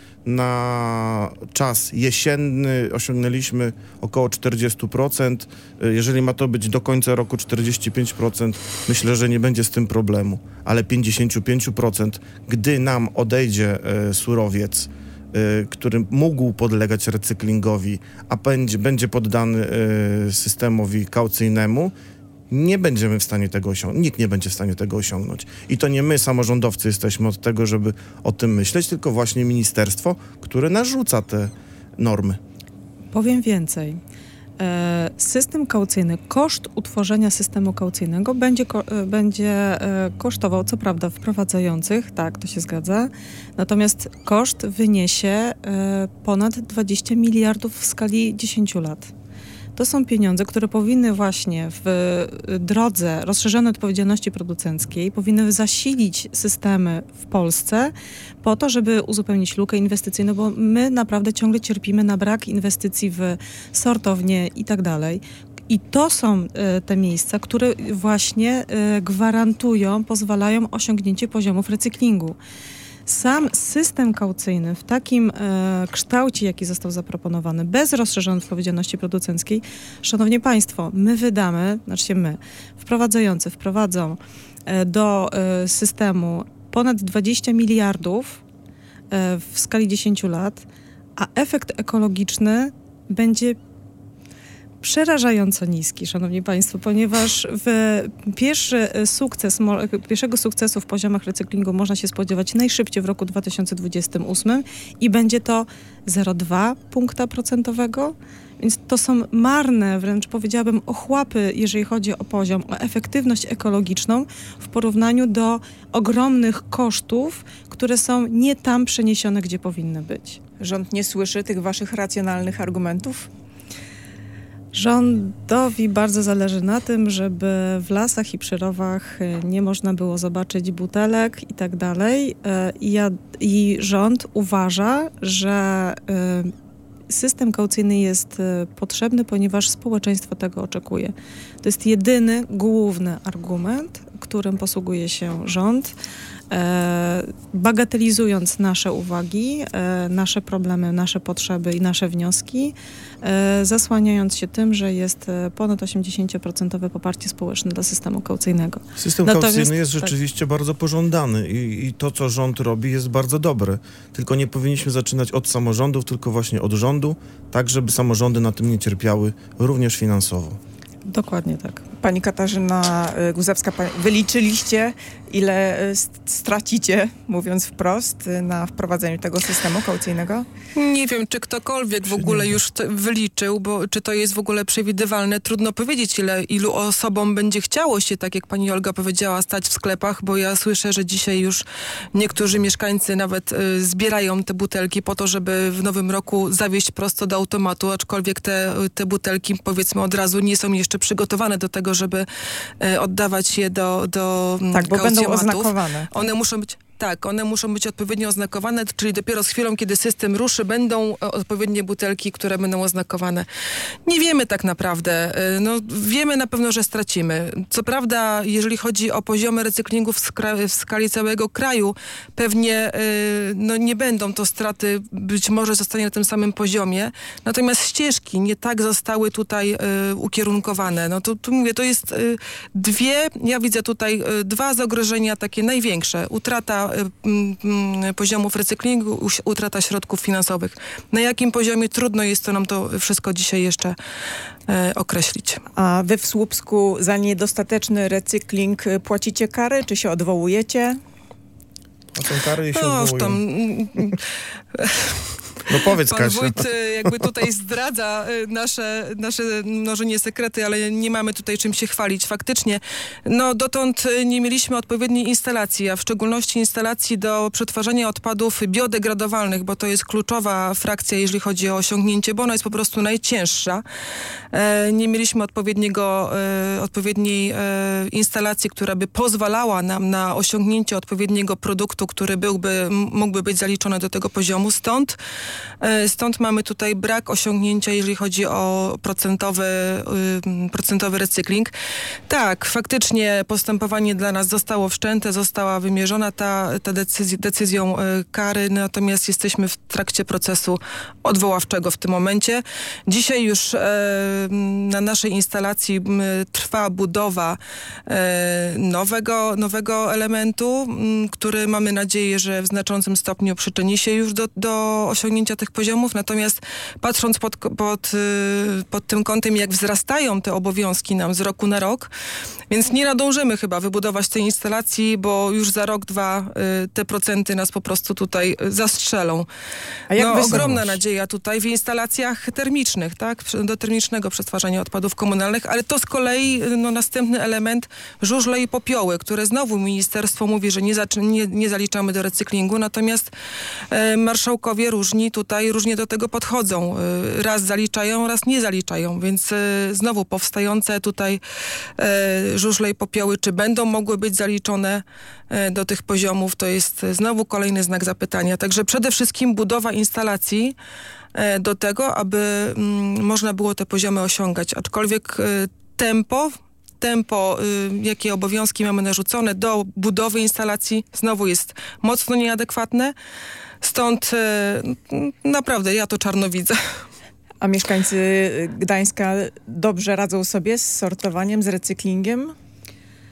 Speaker 5: na czas jesienny, osiągnęliśmy około czterdzieści procent. Y, jeżeli ma to być do końca roku czterdzieści pięć procent, myślę, że nie będzie z tym problemu, ale pięćdziesiąt pięć procent, gdy nam odejdzie y, surowiec, y, który mógł podlegać recyklingowi, a będzie, będzie poddany y, systemowi kaucyjnemu, nie będziemy w stanie tego osiągnąć. Nikt nie będzie w stanie tego osiągnąć. I to nie my, samorządowcy, jesteśmy od tego, żeby o tym myśleć, tylko właśnie ministerstwo, które narzuca te normy.
Speaker 4: Powiem więcej. E, System kaucyjny, koszt utworzenia systemu kaucyjnego będzie, ko- e, będzie e, kosztował, co prawda, wprowadzających, tak, to się zgadza, natomiast koszt wyniesie e, ponad dwadzieścia miliardów w skali dziesięciu lat. To są pieniądze, które powinny właśnie w drodze rozszerzonej odpowiedzialności producenckiej, powinny zasilić systemy w Polsce po to, żeby uzupełnić lukę inwestycyjną, bo my naprawdę ciągle cierpimy na brak inwestycji w sortownie i tak dalej. I to są e, te miejsca, które właśnie e, gwarantują, pozwalają osiągnięcie poziomów recyklingu. Sam system kaucyjny w takim e, kształcie, jaki został zaproponowany, bez rozszerzonej odpowiedzialności producenckiej, szanowni państwo, my wydamy, znaczy się my, wprowadzający wprowadzą e, do e, systemu ponad dwadzieścia miliardów e, w skali dziesięciu lat, a efekt ekologiczny będzie przerażająco niski, szanowni państwo, ponieważ w pierwszy sukces, pierwszego sukcesu w poziomach recyklingu można się spodziewać najszybciej w roku dwa tysiące dwudziestym ósmym i będzie to zero przecinek dwa punkta procentowego. Więc to są marne, wręcz powiedziałabym, ochłapy, jeżeli chodzi o poziom, o efektywność ekologiczną w porównaniu do ogromnych kosztów, które są nie tam przeniesione, gdzie powinny być.
Speaker 2: Rząd nie słyszy tych waszych racjonalnych argumentów?
Speaker 4: Rządowi bardzo zależy na tym, żeby w lasach i przy rowach nie można było zobaczyć butelek i tak dalej. I, ja, i rząd uważa, że system kaucyjny jest potrzebny, ponieważ społeczeństwo tego oczekuje. To jest jedyny, główny argument, którym posługuje się rząd, e, bagatelizując nasze uwagi, e, nasze problemy, nasze potrzeby i nasze wnioski, e, zasłaniając się tym, że jest ponad osiemdziesiąt procent poparcie społeczne dla systemu kaucyjnego.
Speaker 5: System
Speaker 4: Natomiast,
Speaker 5: kaucyjny jest
Speaker 4: tak.
Speaker 5: rzeczywiście bardzo pożądany i, i to, co rząd robi, jest bardzo dobre. Tylko nie powinniśmy zaczynać od samorządów, tylko właśnie od rządu, tak żeby samorządy na tym nie cierpiały, również finansowo.
Speaker 4: Dokładnie tak.
Speaker 2: Pani Katarzyna Guzewska, wyliczyliście, ile stracicie, mówiąc wprost, na wprowadzeniu tego systemu kaucyjnego?
Speaker 3: Nie wiem, czy ktokolwiek w ogóle już to wyliczył, bo czy to jest w ogóle przewidywalne. Trudno powiedzieć, ile, ilu osobom będzie chciało się, tak jak pani Olga powiedziała, stać w sklepach, bo ja słyszę, że dzisiaj już niektórzy mieszkańcy nawet y, zbierają te butelki po to, żeby w nowym roku zawieźć prosto do automatu, aczkolwiek te, te butelki, powiedzmy, od razu nie są jeszcze przygotowane do tego, żeby y, oddawać je do, do
Speaker 2: Tak, bo będą
Speaker 3: kaucjomatów.
Speaker 2: oznakowane.
Speaker 3: One muszą być... Tak, one muszą być odpowiednio oznakowane, czyli dopiero z chwilą, kiedy system ruszy, będą odpowiednie butelki, które będą oznakowane. Nie wiemy tak naprawdę. No, wiemy na pewno, że stracimy. Co prawda, jeżeli chodzi o poziomy recyklingu w, skra- w skali całego kraju, pewnie no, nie będą to straty, być może zostanie na tym samym poziomie. Natomiast ścieżki nie tak zostały tutaj y, ukierunkowane. No to tu mówię, to jest y, dwie, ja widzę tutaj y, dwa zagrożenia takie największe. Utrata poziomów recyklingu, utrata środków finansowych. Na jakim poziomie trudno jest to nam to wszystko dzisiaj jeszcze e, określić.
Speaker 2: A wy w Słupsku za niedostateczny recykling płacicie kary, czy się odwołujecie?
Speaker 5: A są kary i się
Speaker 3: No,
Speaker 5: odwołują.
Speaker 3: tam...
Speaker 5: No powiedz,
Speaker 3: Pan
Speaker 5: Kasia.
Speaker 3: wójt jakby tutaj zdradza nasze, nasze, może nie sekrety, ale nie mamy tutaj czym się chwalić. Faktycznie, no dotąd nie mieliśmy odpowiedniej instalacji, a w szczególności instalacji do przetwarzania odpadów biodegradowalnych, bo to jest kluczowa frakcja, jeżeli chodzi o osiągnięcie, bo ona jest po prostu najcięższa. E, nie mieliśmy odpowiedniego, e, odpowiedniej e, instalacji, która by pozwalała nam na osiągnięcie odpowiedniego produktu, który byłby, mógłby być zaliczony do tego poziomu. Stąd Stąd mamy tutaj brak osiągnięcia, jeżeli chodzi o procentowy, procentowy recykling. Tak, faktycznie postępowanie dla nas zostało wszczęte, została wymierzona ta, ta decyzja, decyzją kary, natomiast jesteśmy w trakcie procesu odwoławczego w tym momencie. Dzisiaj już na naszej instalacji trwa budowa nowego, nowego elementu, który mamy nadzieję, że w znaczącym stopniu przyczyni się już do, do osiągnięcia tych poziomów, natomiast patrząc pod, pod, pod tym kątem, jak wzrastają te obowiązki nam z roku na rok, więc nie nadążymy chyba wybudować tej instalacji, bo już za rok, dwa te procenty nas po prostu tutaj zastrzelą.
Speaker 2: A jak
Speaker 3: no,
Speaker 2: ogromna
Speaker 3: ogromna nadzieja tutaj w instalacjach termicznych, tak? Do termicznego przetwarzania odpadów komunalnych, ale to z kolei no, następny element, żużle i popioły, które znowu ministerstwo mówi, że nie, zaczy- nie, nie zaliczamy do recyklingu, natomiast e, marszałkowie różni tutaj różnie do tego podchodzą. E, raz zaliczają, raz nie zaliczają, więc e, znowu powstające tutaj e, żużle i popioły, czy będą mogły być zaliczone e, do tych poziomów, to jest znowu kolejny znak zapytania. Także przede wszystkim budowa instalacji e, do tego, aby mm, można było te poziomy osiągać. Aczkolwiek e, tempo tempo, y, jakie obowiązki mamy narzucone do budowy instalacji, znowu jest mocno nieadekwatne. Stąd y, naprawdę ja to czarno widzę.
Speaker 2: A mieszkańcy Gdańska dobrze radzą sobie z sortowaniem, z recyklingiem?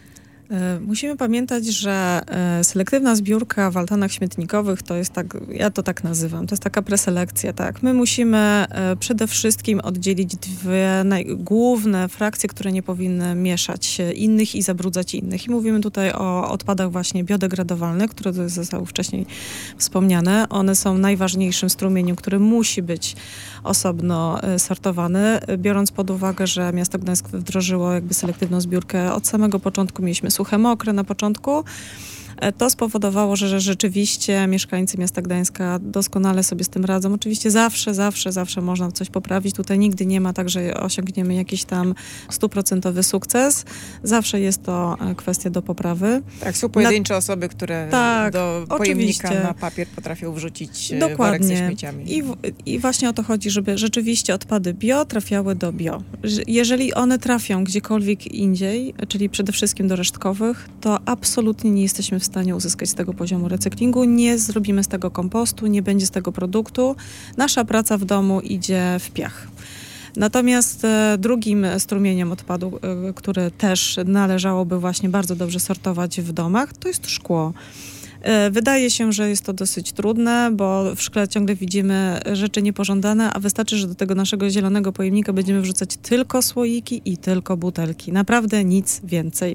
Speaker 4: Musimy pamiętać, że selektywna zbiórka w altanach śmietnikowych to jest tak, ja to tak nazywam, to jest taka preselekcja, tak. My musimy przede wszystkim oddzielić dwie naj- główne frakcje, które nie powinny mieszać innych i zabrudzać innych. I mówimy tutaj o odpadach właśnie biodegradowalnych, które zostały wcześniej wspomniane. One są najważniejszym strumieniem, który musi być osobno sortowany, biorąc pod uwagę, że miasto Gdańsk wdrożyło jakby selektywną zbiórkę od samego początku. Mieliśmy suche, mokre na początku. To spowodowało, że, że rzeczywiście mieszkańcy miasta Gdańska doskonale sobie z tym radzą. Oczywiście zawsze, zawsze, zawsze można coś poprawić. Tutaj nigdy nie ma tak, że osiągniemy jakiś tam stuprocentowy sukces. Zawsze jest to kwestia do poprawy.
Speaker 2: Tak, są pojedyncze na... osoby, które
Speaker 4: tak,
Speaker 2: do pojemnika
Speaker 4: oczywiście.
Speaker 2: na papier potrafią wrzucić
Speaker 4: Dokładnie.
Speaker 2: worek ze śmieciami.
Speaker 4: I, w, I właśnie o to chodzi, żeby rzeczywiście odpady bio trafiały do bio. Jeżeli one trafią gdziekolwiek indziej, czyli przede wszystkim do resztkowych, to absolutnie nie jesteśmy w stanie uzyskać z tego poziomu recyklingu, nie zrobimy z tego kompostu, nie będzie z tego produktu. Nasza praca w domu idzie w piach. Natomiast e, drugim strumieniem odpadu, e, który też należałoby właśnie bardzo dobrze sortować w domach, to jest szkło. Wydaje się, że jest to dosyć trudne, bo w szkle ciągle widzimy rzeczy niepożądane, a wystarczy, że do tego naszego zielonego pojemnika będziemy wrzucać tylko słoiki i tylko butelki. Naprawdę nic więcej.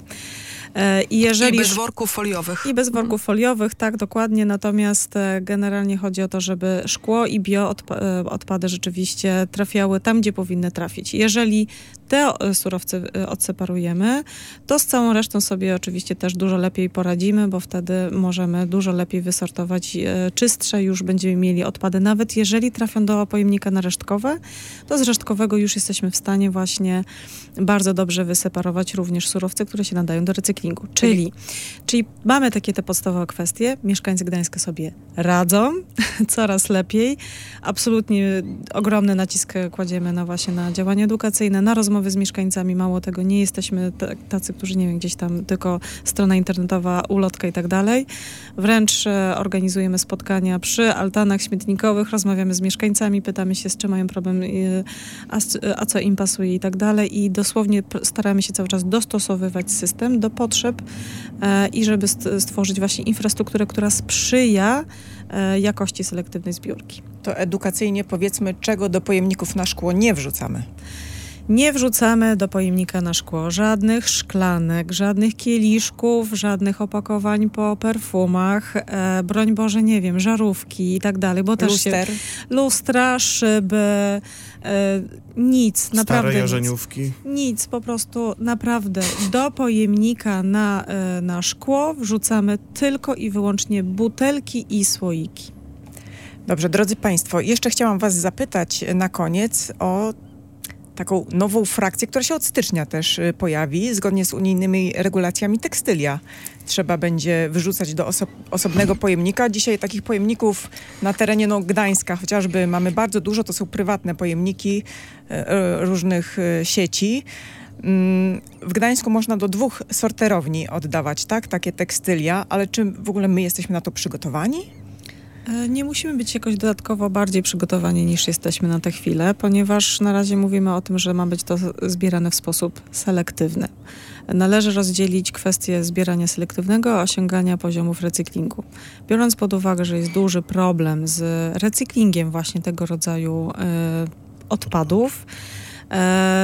Speaker 4: I, jeżeli...
Speaker 3: I bez worków foliowych.
Speaker 4: I bez worków foliowych, tak, dokładnie. Natomiast generalnie chodzi o to, żeby szkło i bio odpady rzeczywiście trafiały tam, gdzie powinny trafić. Jeżeli te surowce odseparujemy, to z całą resztą sobie oczywiście też dużo lepiej poradzimy, bo wtedy możemy dużo lepiej wysortować czystsze, już będziemy mieli odpady. Nawet jeżeli trafią do pojemnika na resztkowe, to z resztkowego już jesteśmy w stanie właśnie bardzo dobrze wyseparować również surowce, które się nadają do recyklingu. Czyli, czyli mamy takie te podstawowe kwestie. Mieszkańcy Gdańska sobie radzą coraz lepiej. Absolutnie ogromny nacisk kładziemy na właśnie na działania edukacyjne, na rozmowy z mieszkańcami. Mało tego, nie jesteśmy tacy, którzy nie wiem, gdzieś tam tylko strona internetowa, ulotka i tak dalej. Wręcz organizujemy spotkania przy altanach śmietnikowych, rozmawiamy z mieszkańcami, pytamy się, z czym mają problem, a, a co im pasuje i tak dalej. I dosłownie staramy się cały czas dostosowywać system do potrzeb e, i żeby stworzyć właśnie infrastrukturę, która sprzyja e, jakości selektywnej zbiórki.
Speaker 2: To edukacyjnie powiedzmy, czego do pojemników na szkło nie wrzucamy.
Speaker 4: Nie wrzucamy do pojemnika na szkło żadnych szklanek, żadnych kieliszków, żadnych opakowań po perfumach, e, broń Boże, nie wiem, żarówki i tak dalej, bo też
Speaker 2: Luster.
Speaker 4: się... Lustra, szyby, e, nic,
Speaker 5: Stare
Speaker 4: naprawdę
Speaker 5: jarzeniówki.
Speaker 4: nic. Nic, po prostu naprawdę do pojemnika na, e, na szkło wrzucamy tylko i wyłącznie butelki i słoiki.
Speaker 2: Dobrze, drodzy Państwo, jeszcze chciałam Was zapytać na koniec o taką nową frakcję, która się od stycznia też pojawi, zgodnie z unijnymi regulacjami tekstylia. Trzeba będzie wyrzucać do oso- osobnego pojemnika. Dzisiaj takich pojemników na terenie no, Gdańska chociażby mamy bardzo dużo. To są prywatne pojemniki e, różnych e, sieci. Mm, w Gdańsku można do dwóch sorterowni oddawać, tak? Takie tekstylia, ale czy w ogóle my jesteśmy na to przygotowani?
Speaker 4: Nie musimy być jakoś dodatkowo bardziej przygotowani niż jesteśmy na tę chwilę, ponieważ na razie mówimy o tym, że ma być to zbierane w sposób selektywny. Należy rozdzielić kwestię zbierania selektywnego, a osiągania poziomów recyklingu. Biorąc pod uwagę, że jest duży problem z recyklingiem właśnie tego rodzaju y, odpadów, y,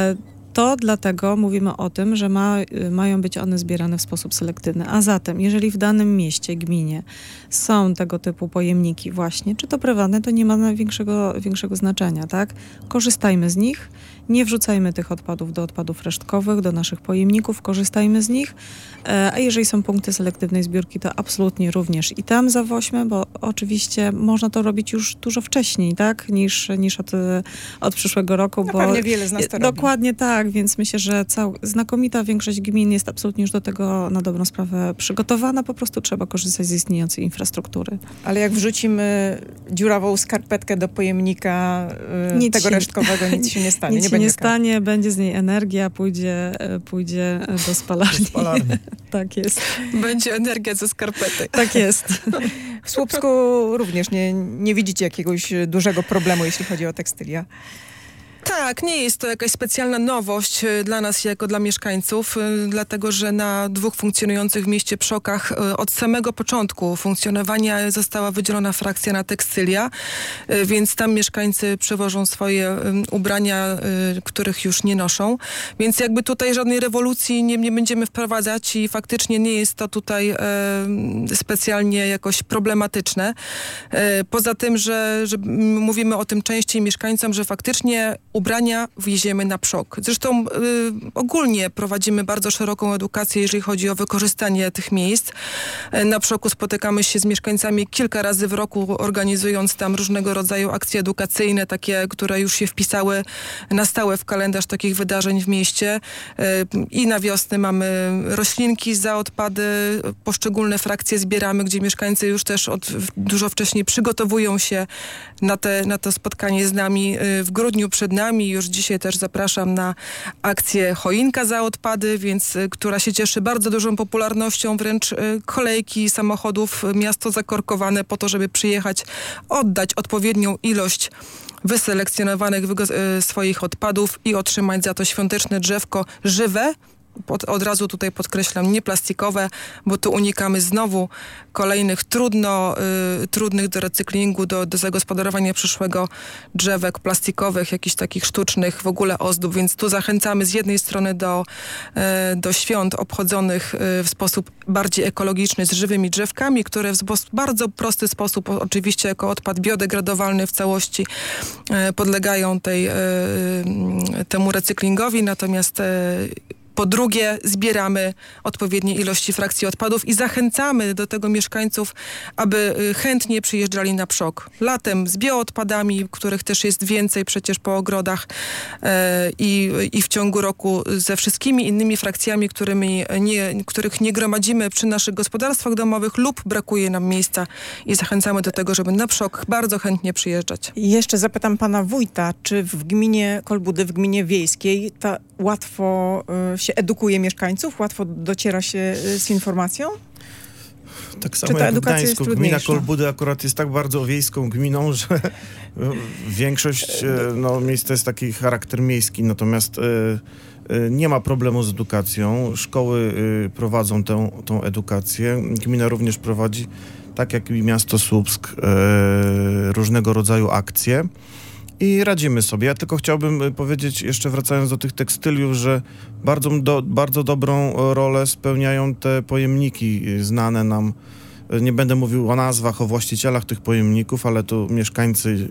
Speaker 4: to dlatego mówimy o tym, że ma, mają być one zbierane w sposób selektywny. A zatem, jeżeli w danym mieście, gminie są tego typu pojemniki właśnie, czy to prywatne, to nie ma większego, większego znaczenia, tak? Korzystajmy z nich, nie wrzucajmy tych odpadów do odpadów resztkowych, do naszych pojemników, korzystajmy z nich, a jeżeli są punkty selektywnej zbiórki, to absolutnie również i tam zawoźmy, bo oczywiście można to robić już dużo wcześniej, tak? Niż, niż od, od przyszłego roku.
Speaker 2: No
Speaker 4: bo
Speaker 2: pewnie wiele z nas to robi.
Speaker 4: Dokładnie tak, więc myślę, że cał, znakomita większość gmin jest absolutnie już do tego na dobrą sprawę przygotowana, po prostu trzeba korzystać z istniejącej infrastruktury.
Speaker 2: Ale jak wrzucimy dziurawą skarpetkę do pojemnika y,
Speaker 4: Nic
Speaker 2: tego
Speaker 4: się,
Speaker 2: resztkowego, nic się nie stanie.
Speaker 4: Nic
Speaker 2: nie
Speaker 4: się
Speaker 2: będzie
Speaker 4: nie stanie, będzie z niej energia, pójdzie, pójdzie do spalarni.
Speaker 5: Do spalarni.
Speaker 4: Tak jest.
Speaker 3: Będzie energia ze skarpety.
Speaker 4: Tak jest.
Speaker 2: W Słupsku również nie, nie widzicie jakiegoś dużego problemu, jeśli chodzi o tekstylia.
Speaker 3: Tak, nie jest to jakaś specjalna nowość y, dla nas jako dla mieszkańców, y, dlatego że na dwóch funkcjonujących w mieście przokach y, od samego początku funkcjonowania została wydzielona frakcja na tekstylia, y, więc tam mieszkańcy przewożą swoje y, ubrania, y, których już nie noszą, więc jakby tutaj żadnej rewolucji nie, nie będziemy wprowadzać i faktycznie nie jest to tutaj y, specjalnie jakoś problematyczne. Y, poza tym, że, że mówimy o tym częściej mieszkańcom, że faktycznie ubrania wieziemy na przok. Zresztą y, ogólnie prowadzimy bardzo szeroką edukację, jeżeli chodzi o wykorzystanie tych miejsc. Y, na przoku spotykamy się z mieszkańcami kilka razy w roku, organizując tam różnego rodzaju akcje edukacyjne, takie, które już się wpisały na stałe w kalendarz takich wydarzeń w mieście. Y, I na wiosnę mamy roślinki za odpady, poszczególne frakcje zbieramy, gdzie mieszkańcy już też od, dużo wcześniej przygotowują się na, te, na to spotkanie z nami. Y, w grudniu przed nami już dzisiaj też zapraszam na akcję Choinka za odpady, więc y, która się cieszy bardzo dużą popularnością, wręcz y, kolejki samochodów, y, miasto zakorkowane po to, żeby przyjechać, oddać odpowiednią ilość wyselekcjonowanych wygo- y, swoich odpadów i otrzymać za to świąteczne drzewko żywe. Pod, od razu tutaj podkreślam, nie plastikowe, bo tu unikamy znowu kolejnych trudno, y, trudnych do recyklingu, do, do zagospodarowania przyszłego drzewek plastikowych, jakichś takich sztucznych w ogóle ozdób, więc tu zachęcamy z jednej strony do, y, do świąt obchodzonych y, w sposób bardziej ekologiczny z żywymi drzewkami, które w sposób, bardzo prosty sposób, oczywiście jako odpad biodegradowalny w całości y, podlegają tej, y, y, temu recyklingowi, natomiast y, po drugie, zbieramy odpowiednie ilości frakcji odpadów i zachęcamy do tego mieszkańców, aby chętnie przyjeżdżali na przok. Latem z bioodpadami, których też jest więcej przecież po ogrodach e, i, i w ciągu roku ze wszystkimi innymi frakcjami, którymi nie, których nie gromadzimy przy naszych gospodarstwach domowych lub brakuje nam miejsca i zachęcamy do tego, żeby na przok bardzo chętnie przyjeżdżać.
Speaker 2: I jeszcze zapytam pana wójta, czy w gminie Kolbudy, w gminie wiejskiej, ta łatwo y, się edukuje mieszkańców? Łatwo dociera się y, z informacją?
Speaker 5: Tak samo
Speaker 2: Czy ta
Speaker 5: jak w
Speaker 2: edukacja
Speaker 5: Gdańsku.
Speaker 2: jest
Speaker 5: Gmina
Speaker 2: trudniejsza?
Speaker 5: Kolbudy akurat jest tak bardzo wiejską gminą, że większość no, miejsc to jest taki charakter miejski, natomiast y, y, nie ma problemu z edukacją. Szkoły y, prowadzą tę, tą edukację. Gmina również prowadzi, tak jak i miasto Słupsk, y, różnego rodzaju akcje. I radzimy sobie. Ja tylko chciałbym powiedzieć, jeszcze wracając do tych tekstyliów, że bardzo, do, bardzo dobrą rolę spełniają te pojemniki znane nam. Nie będę mówił o nazwach, o właścicielach tych pojemników, ale to mieszkańcy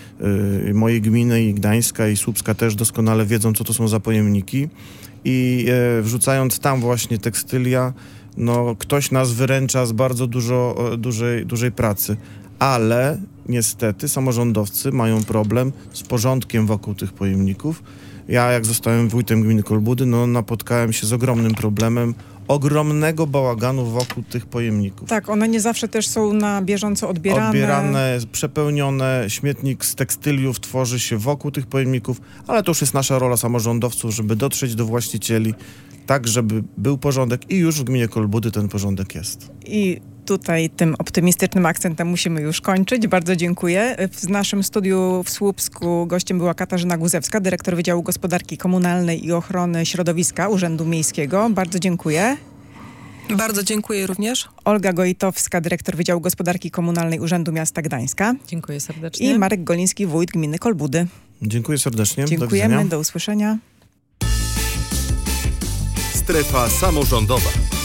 Speaker 5: y, mojej gminy i Gdańska i Słupska też doskonale wiedzą, co to są za pojemniki. I y, wrzucając tam właśnie tekstylia, no ktoś nas wyręcza z bardzo dużo, dużej, dużej pracy. Ale niestety samorządowcy mają problem z porządkiem wokół tych pojemników. Ja jak zostałem wójtem gminy Kolbudy, no napotkałem się z ogromnym problemem ogromnego bałaganu wokół tych pojemników.
Speaker 2: Tak, one nie zawsze też są na bieżąco odbierane.
Speaker 5: Odbierane, przepełnione, śmietnik z tekstyliów tworzy się wokół tych pojemników, ale to już jest nasza rola samorządowców, żeby dotrzeć do właścicieli, tak żeby był porządek i już w gminie Kolbudy ten porządek jest.
Speaker 2: I tutaj tym optymistycznym akcentem musimy już kończyć. Bardzo dziękuję. W naszym studiu w Słupsku gościem była Katarzyna Guzewska, dyrektor Wydziału Gospodarki Komunalnej i Ochrony Środowiska Urzędu Miejskiego. Bardzo dziękuję.
Speaker 3: Bardzo dziękuję również.
Speaker 2: Olga Gojtowska, dyrektor Wydziału Gospodarki Komunalnej Urzędu Miasta Gdańska.
Speaker 4: Dziękuję serdecznie.
Speaker 2: I Marek Goliński, wójt gminy Kolbudy.
Speaker 5: Dziękuję serdecznie.
Speaker 2: Dziękujemy.
Speaker 5: Do
Speaker 2: do usłyszenia.
Speaker 1: Strefa samorządowa.